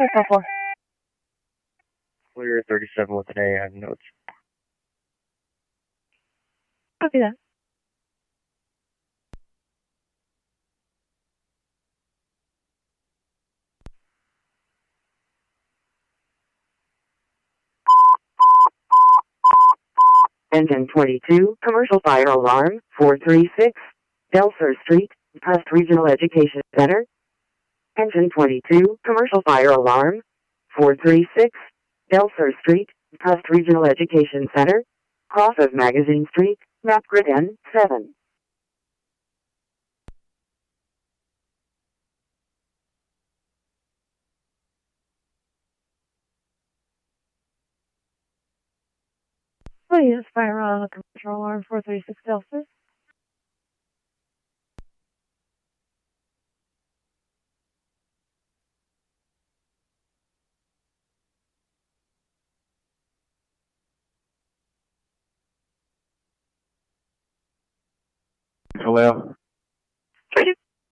4. Clear 37 with an A, I have notes. Copy that. Engine 22, commercial fire alarm, 436, Delcer Street, Pest Regional Education Center. Engine 22, commercial fire alarm, 436, Delcer Street, Pest Regional Education Center. Cross of Magazine Street, map grid N7. Please fire on the commercial alarm 436 Delta. Hello?